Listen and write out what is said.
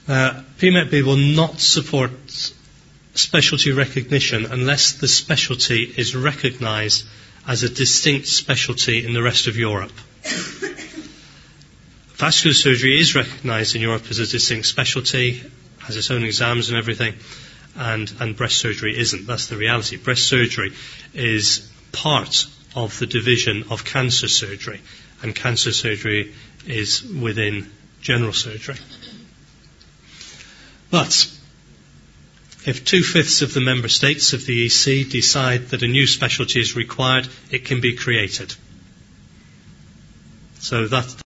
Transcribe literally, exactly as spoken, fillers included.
Uh, P M E B will not support specialty recognition unless the specialty is recognised as a distinct specialty in the rest of Europe. Vascular surgery is recognised in Europe as a distinct specialty, has its own exams and everything, and, and breast surgery isn't. That's the reality. Breast surgery is part of the division of cancer surgery, and cancer surgery is within general surgery. But if two-fifths of the member states of the E C decide that a new specialty is required, it can be created. So that